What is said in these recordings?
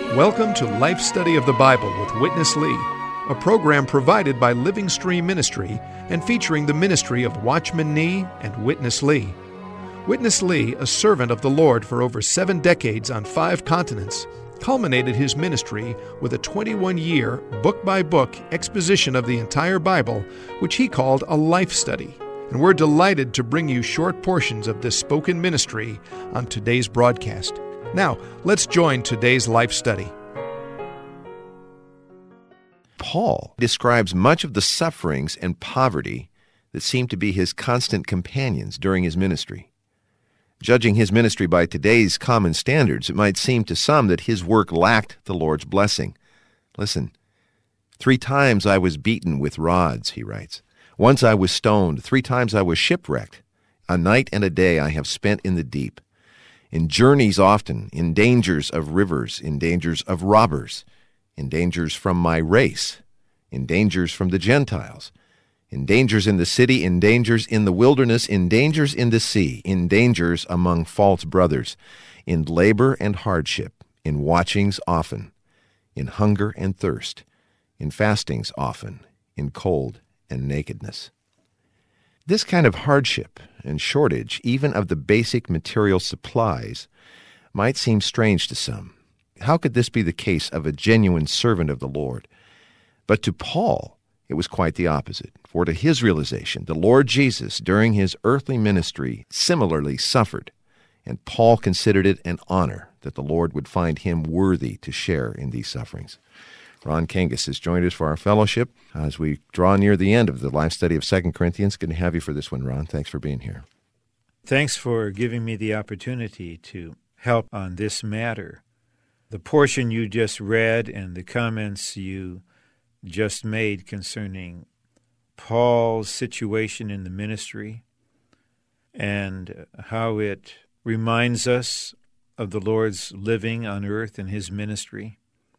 Welcome to Life Study of the Bible with Witness Lee, a program provided by Living Stream Ministry and featuring the ministry of Watchman Nee and Witness Lee. Witness Lee, a servant of the Lord for over 7 decades on 5 continents, culminated his ministry with a 21-year, book-by-book exposition of the entire Bible, which he called a life study. And we're delighted to bring you short portions of this spoken ministry on today's broadcast. Now, let's join today's life study. Paul describes much of the sufferings and poverty that seemed to be his constant companions during his ministry. Judging his ministry by today's common standards, it might seem to some that his work lacked the Lord's blessing. Listen, 3 times I was beaten with rods, he writes. Once I was stoned. 3 times I was shipwrecked. A night and a day I have spent in the deep. In journeys often, in dangers of rivers, in dangers of robbers, in dangers from my race, in dangers from the Gentiles, in dangers in the city, in dangers in the wilderness, in dangers in the sea, in dangers among false brothers, in labor and hardship, in watchings often, in hunger and thirst, in fastings often, in cold and nakedness. This kind of hardship and shortage, even of the basic material supplies, might seem strange to some. How could this be the case of a genuine servant of the Lord? But to Paul, it was quite the opposite. For to his realization, the Lord Jesus, during his earthly ministry, similarly suffered, and Paul considered it an honor that the Lord would find him worthy to share in these sufferings. Ron Kangas has joined us for our fellowship as we draw near the end of the life study of 2 Corinthians. Good to have you for this one, Ron. Thanks for being here. Thanks for giving me the opportunity to help on this matter. The portion you just read and the comments you just made concerning Paul's situation in the ministry and how it reminds us of the Lord's living on earth and his ministry.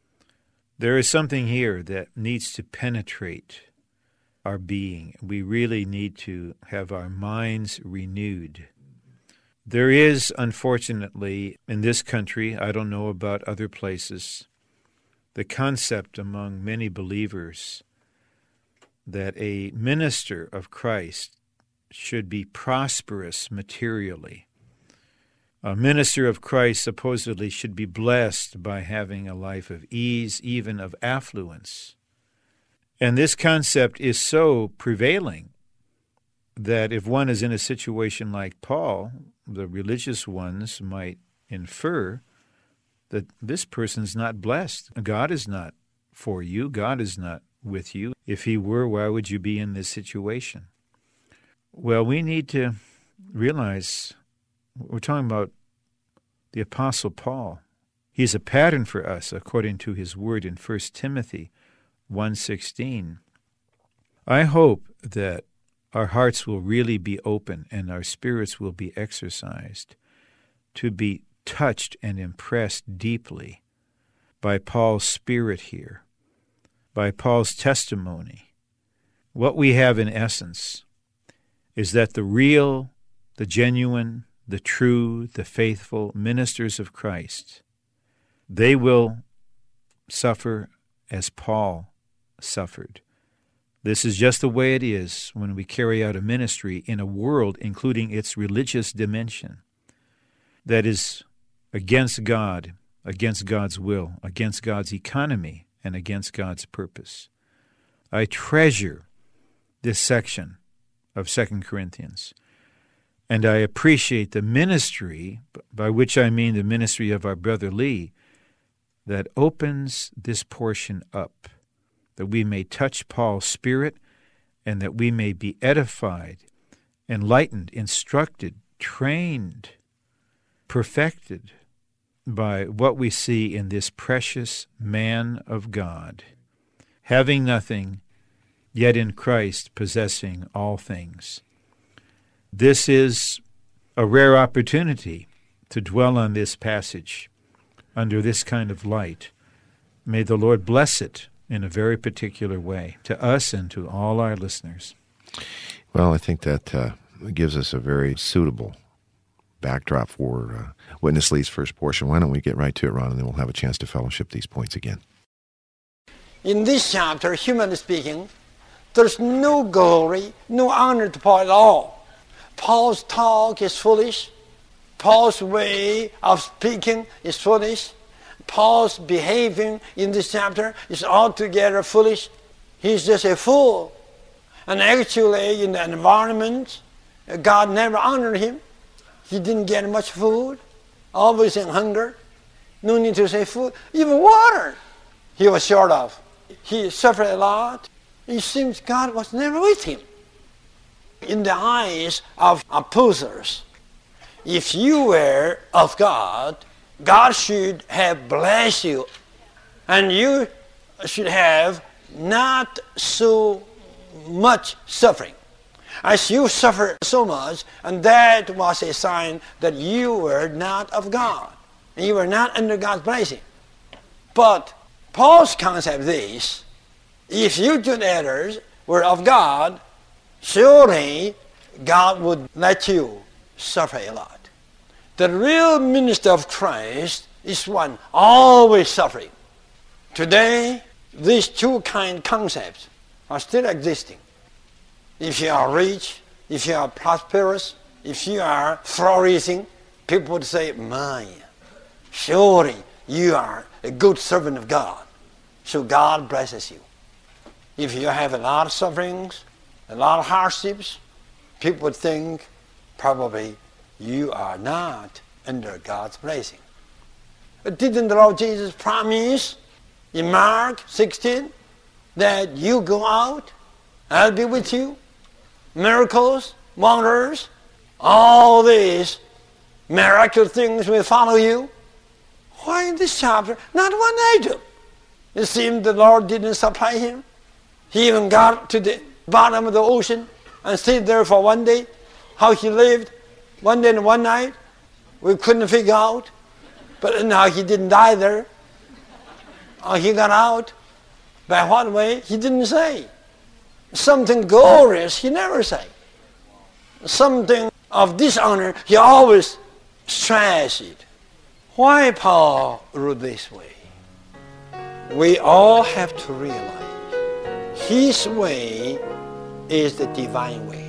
There is something here that needs to penetrate our being. We really need to have our minds renewed. There is, unfortunately, in this country, I don't know about other places, the concept among many believers that a minister of Christ should be prosperous materially. A minister of Christ supposedly should be blessed by having a life of ease, even of affluence. And this concept is so prevailing that if one is in a situation like Paul, the religious ones might infer that this person's not blessed. God is not for you. God is not with you. If he were, why would you be in this situation? Well, we need to realize we're talking about the Apostle Paul. He's a pattern for us according to his word in 1 Timothy 1:16. I hope that our hearts will really be open and our spirits will be exercised to be touched and impressed deeply by Paul's spirit here, by Paul's testimony. What we have in essence is that the real, the genuine, the true, the faithful ministers of Christ, they will suffer as Paul suffered. This is just the way it is when we carry out a ministry in a world, including its religious dimension, that is against God, against God's will, against God's economy, and against God's purpose. I treasure this section of 2 Corinthians. And I appreciate the ministry, by which I mean the ministry of our brother Lee, that opens this portion up, that we may touch Paul's spirit and that we may be edified, enlightened, instructed, trained, perfected by what we see in this precious man of God, having nothing, yet in Christ possessing all things. This is a rare opportunity to dwell on this passage under this kind of light. May the Lord bless it in a very particular way to us and to all our listeners. Well, I think that gives us a very suitable backdrop for Witness Lee's first portion. Why don't we get right to it, Ron, and then we'll have a chance to fellowship these points again. In this chapter, humanly speaking, there's no glory, no honor to Paul at all. Paul's talk is foolish. Paul's way of speaking is foolish. Paul's behaving in this chapter is altogether foolish. He's just a fool. And actually, in the environment, God never honored him. He didn't get much food, always in hunger. No need to say food. Even water he was short of. He suffered a lot. It seems God was never with him. In the eyes of opposers, if you were of God, God should have blessed you, and you should have not so much suffering. As you suffer so much, and that was a sign that you were not of God, and you were not under God's blessing. But Paul's concept is, if you good others were of God, surely God would let you suffer a lot. The real minister of Christ is one always suffering. Today, these two kind concepts are still existing. If you are rich, if you are prosperous, if you are flourishing, people would say, "My, surely you are a good servant of God, so God blesses you." If you have a lot of sufferings, a lot of hardships, people would think probably you are not under God's blessing. But didn't the Lord Jesus promise in Mark 16 that you go out, I'll be with you? Miracles, wonders, all these miraculous things will follow you. Why in this chapter, not one item? It seemed the Lord didn't supply him. He even got to the bottom of the ocean and stayed there for one day. How he lived, one day and one night, we couldn't figure out. But now he didn't die there. He got out. By what way? He didn't say. Something glorious, he never said. Something of dishonor, he always stressed it. Why Paul wrote this way? We all have to realize his way is the divine way.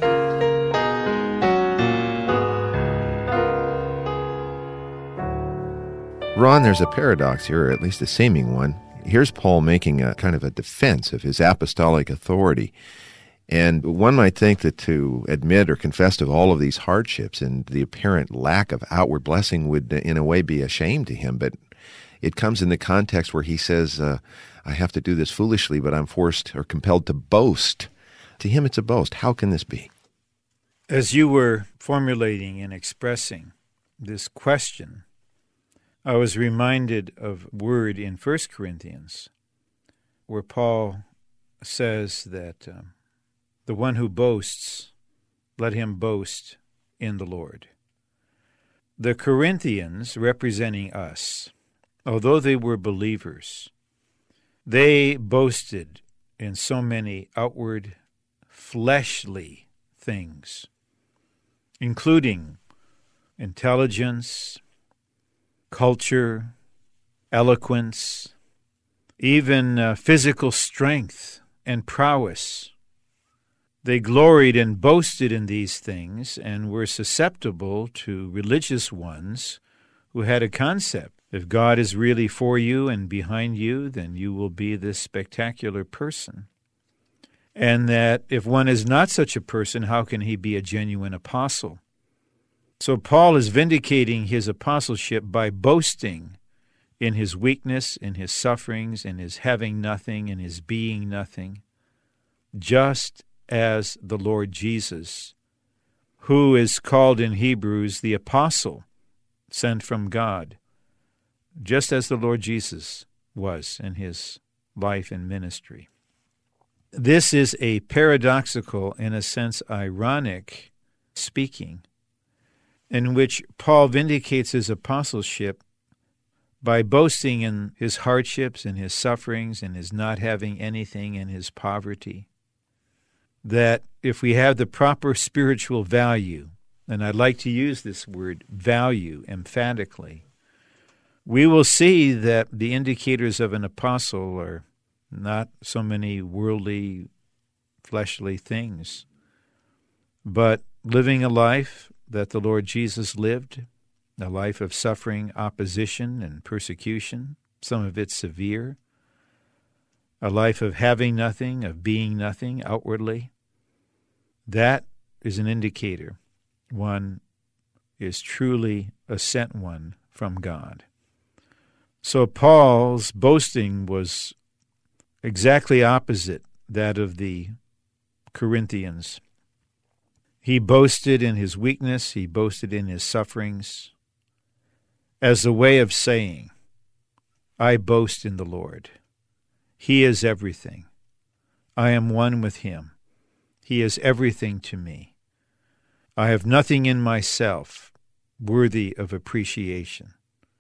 Ron, there's a paradox here, or at least a seeming one. Here's Paul making a kind of a defense of his apostolic authority. And one might think that to admit or confess to all of these hardships and the apparent lack of outward blessing would in a way be a shame to him. But it comes in the context where he says, I have to do this foolishly, but I'm forced or compelled to boast. To him it's a boast. How can this be? As you were formulating and expressing this question, I was reminded of a word in 1 Corinthians where Paul says that the one who boasts, let him boast in the Lord. The Corinthians, representing us, although they were believers, they boasted in so many outward, fleshly things, including intelligence, culture, eloquence, even physical strength and prowess. They gloried and boasted in these things and were susceptible to religious ones who had a concept. If God is really for you and behind you, then you will be this spectacular person. And that if one is not such a person, how can he be a genuine apostle? So Paul is vindicating his apostleship by boasting in his weakness, in his sufferings, in his having nothing, in his being nothing, just as the Lord Jesus, who is called in Hebrews the apostle sent from God, just as the Lord Jesus was in his life and ministry. This is a paradoxical, in a sense ironic, speaking, in which Paul vindicates his apostleship by boasting in his hardships, in his sufferings, in his not having anything, in his poverty. That if we have the proper spiritual value and I'd like to use this word value emphatically, we will see that the indicators of an apostle are not so many worldly, fleshly things, but living a life that the Lord Jesus lived, a life of suffering opposition and persecution, some of it severe, a life of having nothing, of being nothing outwardly. That is an indicator one is truly a sent one from God. So Paul's boasting was exactly opposite that of the Corinthians. He boasted in his weakness, he boasted in his sufferings, as a way of saying, I boast in the Lord. He is everything. I am one with him. He is everything to me. I have nothing in myself worthy of appreciation.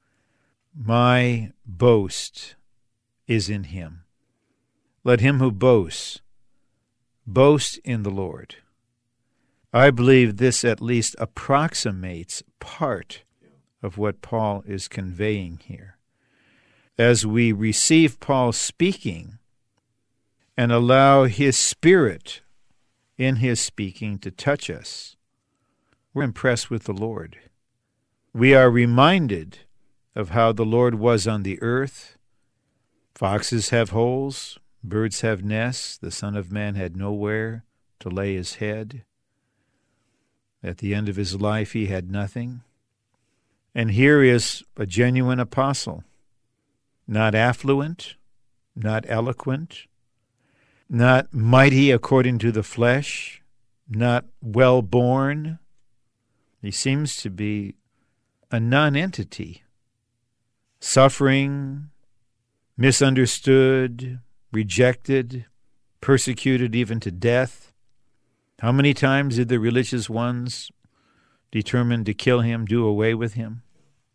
My boast is in him. Let him who boasts, boast in the Lord. I believe this at least approximates part of what Paul is conveying here. As we receive Paul speaking and allow his Spirit in his speaking to touch us, we're impressed with the Lord. We are reminded of how the Lord was on the earth. Foxes have holes, birds have nests, the Son of Man had nowhere to lay his head. At the end of his life, he had nothing. And here is a genuine apostle, not affluent, not eloquent, not mighty according to the flesh, not well-born. He seems to be a non-entity, suffering, misunderstood, rejected, persecuted even to death. How many times did the religious ones determine to kill him, do away with him?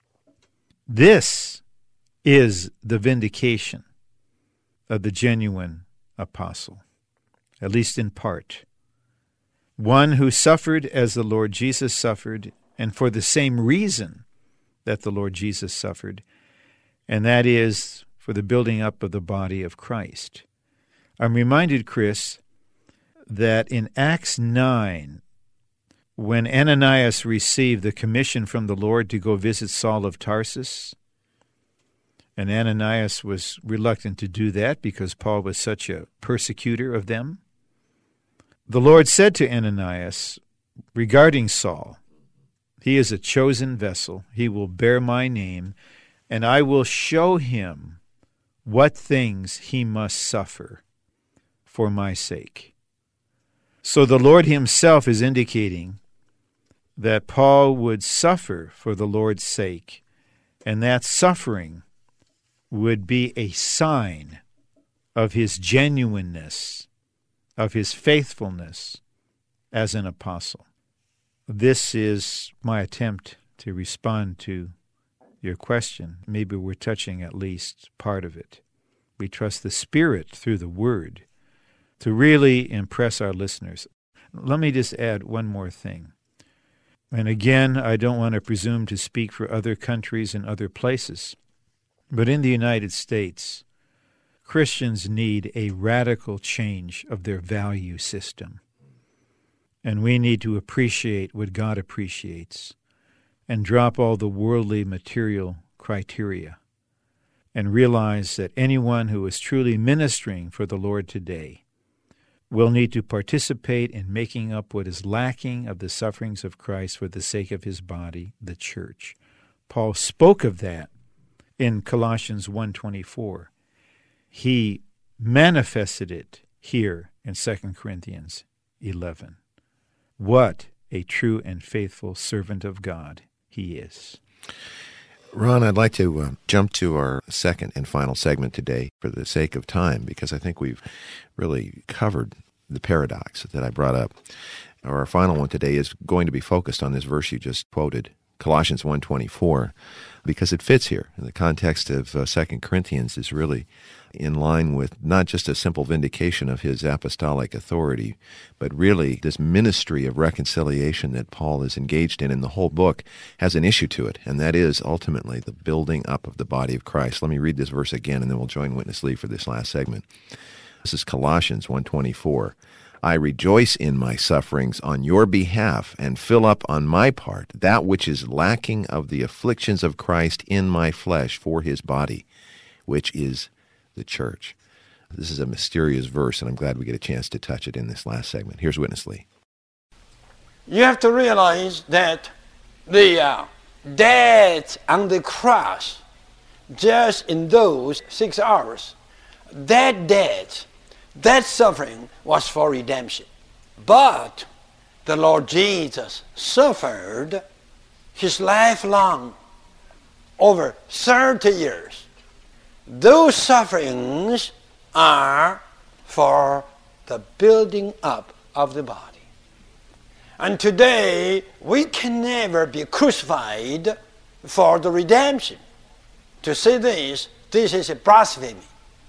This is the vindication of the genuine apostle, at least in part. One who suffered as the Lord Jesus suffered, and for the same reason that the Lord Jesus suffered, and that is for the building up of the body of Christ. I'm reminded, Chris, that in Acts 9, when Ananias received the commission from the Lord to go visit Saul of Tarsus, and Ananias was reluctant to do that because Paul was such a persecutor of them, the Lord said to Ananias regarding Saul, he is a chosen vessel, he will bear my name, and I will show him what things he must suffer for my sake. So the Lord himself is indicating that Paul would suffer for the Lord's sake, and that suffering would be a sign of his genuineness, of his faithfulness as an apostle. This is my attempt to respond to your question. Maybe we're touching at least part of it. We trust the Spirit through the Word to really impress our listeners. Let me just add one more thing. And again, I don't want to presume to speak for other countries and other places, but in the United States, Christians need a radical change of their value system. And we need to appreciate what God appreciates and drop all the worldly material criteria and realize that anyone who is truly ministering for the Lord today will need to participate in making up what is lacking of the sufferings of Christ for the sake of his body, the church. Paul spoke of that in Colossians 1:24. He manifested it here in 2 Corinthians 11. What a true and faithful servant of God he is. Ron, I'd like to jump to our second and final segment today for the sake of time, because I think we've really covered the paradox that I brought up. Our final one today is going to be focused on this verse you just quoted, Colossians 1:24, because it fits here. In the context of 2 Corinthians is really in line with not just a simple vindication of his apostolic authority, but really this ministry of reconciliation that Paul is engaged in the whole book has an issue to it, and that is ultimately the building up of the body of Christ. Let me read this verse again, and then we'll join Witness Lee for this last segment. This is Colossians 1:24. I rejoice in my sufferings on your behalf and fill up on my part that which is lacking of the afflictions of Christ in my flesh for his body, which is the church. This is a mysterious verse, and I'm glad we get a chance to touch it in this last segment. Here's Witness Lee. You have to realize that the death on the cross, just in those 6 hours, that death, that suffering was for redemption. But the Lord Jesus suffered his life long, over 30 years. Those sufferings are for the building up of the body. And today, we can never be crucified for the redemption. To say this is a blasphemy.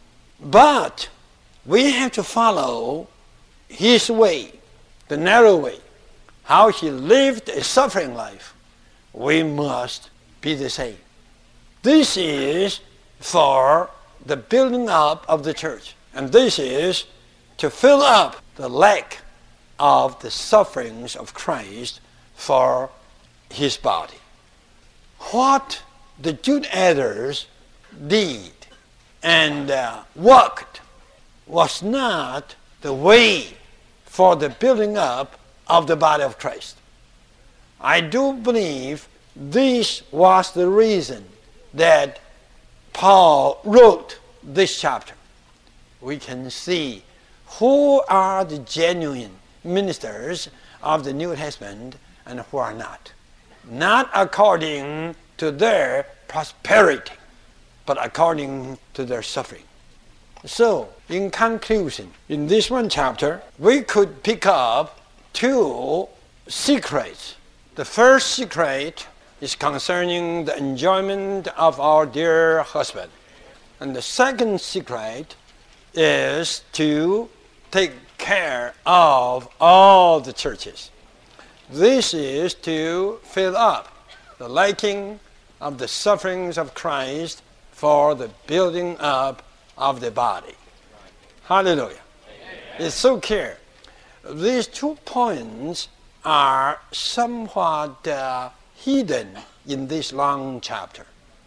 But we have to follow his way, the narrow way, how he lived a suffering life. We must be the same. This is for the building up of the church, and this is to fill up the lack of the sufferings of Christ for his body. What the Jude elders did and worked was not the way for the building up of the body of Christ. I do believe this was the reason that Paul wrote this chapter. We can see who are the genuine ministers of the New Testament and who are not. Not according to their prosperity, but according to their suffering. So, in conclusion, in this one chapter, we could pick up 2 secrets. The first secret is concerning the enjoyment of our dear husband. And the second secret is to take care of all the churches. This is to fill up the lacking of the sufferings of Christ for the building up of the body. Hallelujah. It's so clear. These 2 points are somewhat hidden in this long chapter.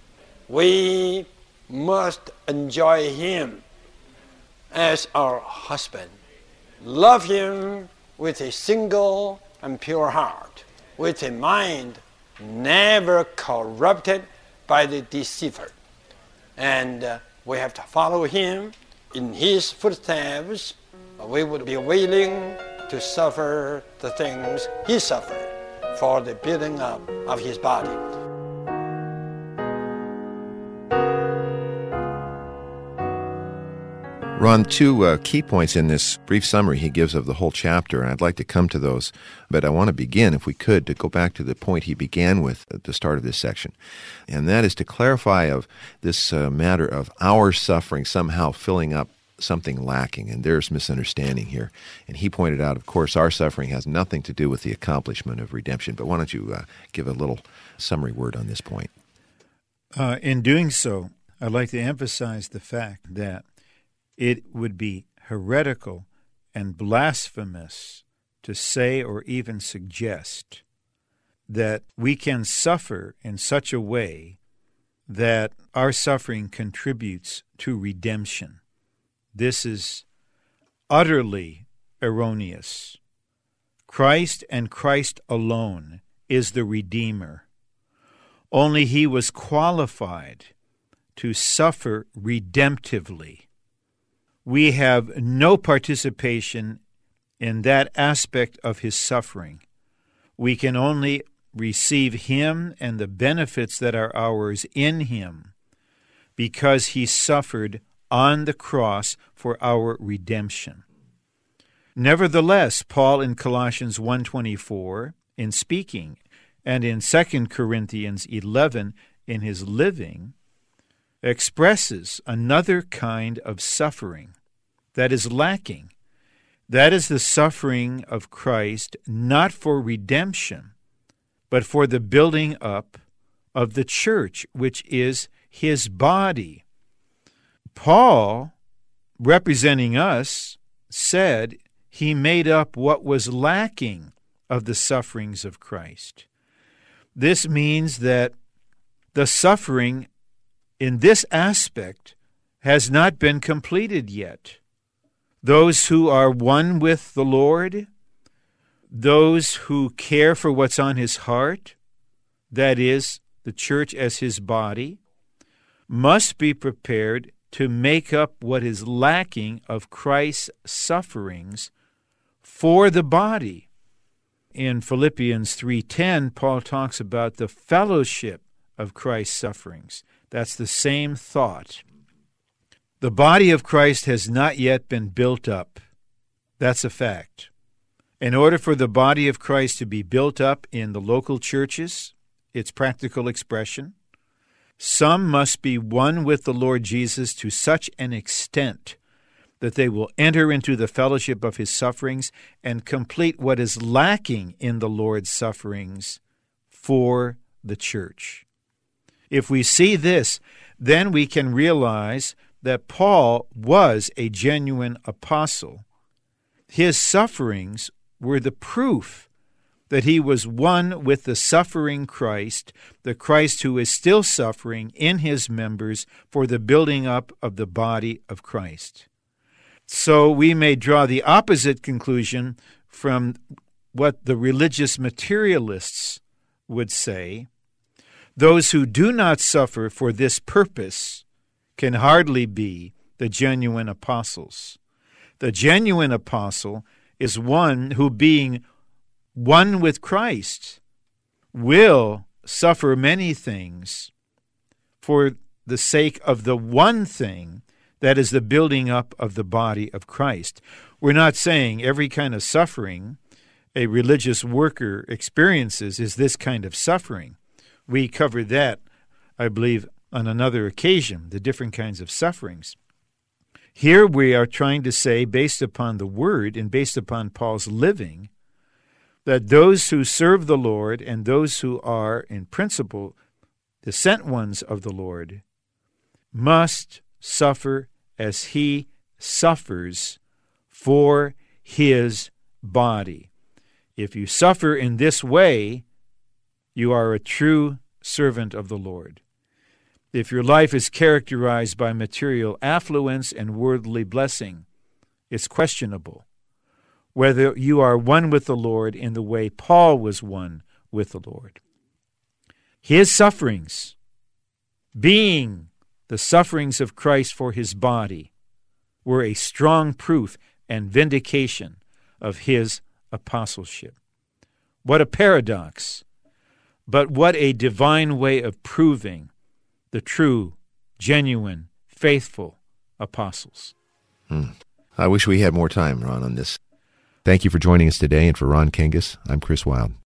We must enjoy him as our husband. Love him with a single and pure heart, with a mind never corrupted by the deceiver. And we have to follow him in his footsteps. We would be willing to suffer the things he suffered for the building up of his body. Ron, 2 key points in this brief summary he gives of the whole chapter, and I'd like to come to those, but I want to begin, if we could, to go back to the point he began with at the start of this section, and that is to clarify of this matter of our suffering somehow filling up something lacking, and there's misunderstanding here. And he pointed out, of course, our suffering has nothing to do with the accomplishment of redemption, but why don't you give a little summary word on this point? In doing so, I'd like to emphasize the fact that it would be heretical and blasphemous to say or even suggest that we can suffer in such a way that our suffering contributes to redemption. This is utterly erroneous. Christ and Christ alone is the Redeemer. Only he was qualified to suffer redemptively. We have no participation in that aspect of his suffering. We can only receive him and the benefits that are ours in him because he suffered on the cross for our redemption. Nevertheless, Paul in Colossians 1:24, in speaking and in 2 Corinthians 11, in his living, expresses another kind of suffering that is lacking. That is the suffering of Christ, not for redemption, but for the building up of the church, which is his body. Paul, representing us, said he made up what was lacking of the sufferings of Christ. This means that the suffering in this aspect has not been completed yet. Those who are one with the Lord, those who care for what's on his heart, that is, the church as his body, must be prepared to make up what is lacking of Christ's sufferings for the body. In Philippians 3:10, Paul talks about the fellowship of Christ's sufferings. That's the same thought. The body of Christ has not yet been built up. That's a fact. In order for the body of Christ to be built up in the local churches, its practical expression, some must be one with the Lord Jesus to such an extent that they will enter into the fellowship of his sufferings and complete what is lacking in the Lord's sufferings for the church. If we see this, then we can realize that Paul was a genuine apostle. His sufferings were the proof that he was one with the suffering Christ, the Christ who is still suffering in his members for the building up of the body of Christ. So we may draw the opposite conclusion from what the religious materialists would say. Those who do not suffer for this purpose can hardly be the genuine apostles. The genuine apostle is one who, being one with Christ, will suffer many things for the sake of the one thing that is the building up of the body of Christ. We're not saying every kind of suffering a religious worker experiences is this kind of suffering. We covered that, I believe, on another occasion, the different kinds of sufferings. Here we are trying to say, based upon the Word and based upon Paul's living, that those who serve the Lord and those who are, in principle, the sent ones of the Lord, must suffer as he suffers for his body. If you suffer in this way, you are a true servant of the Lord. If your life is characterized by material affluence and worldly blessing, it's questionable whether you are one with the Lord in the way Paul was one with the Lord. His sufferings, being the sufferings of Christ for his body, were a strong proof and vindication of his apostleship. What a paradox, but what a divine way of proving the true, genuine, faithful apostles. I wish we had more time, Ron, on this. Thank you for joining us today, and for Ron Kangas, I'm Chris Wilde.